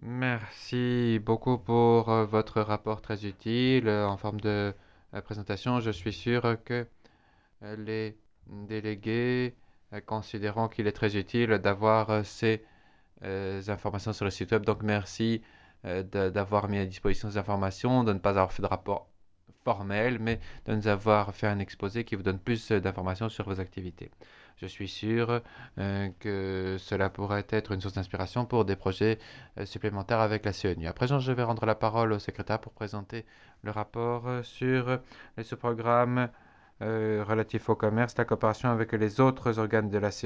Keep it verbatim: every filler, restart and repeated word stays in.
Merci beaucoup pour euh, votre rapport très utile euh, en forme de euh, présentation. Je suis sûr que euh, les délégués euh, considéreront qu'il est très utile d'avoir euh, ces euh, informations sur le site web. Donc merci euh, de- d'avoir mis à disposition ces informations, de ne pas avoir fait de rapport formel, mais de nous avoir fait un exposé qui vous donne plus euh, d'informations sur vos activités. Je suis sûr euh, que cela pourrait être une source d'inspiration pour des projets euh, supplémentaires avec la C E N U. À présent, je vais rendre la parole au secrétaire pour présenter le rapport euh, sur les sous-programmes euh, relatifs au commerce, la coopération avec les autres organes de la C E N U.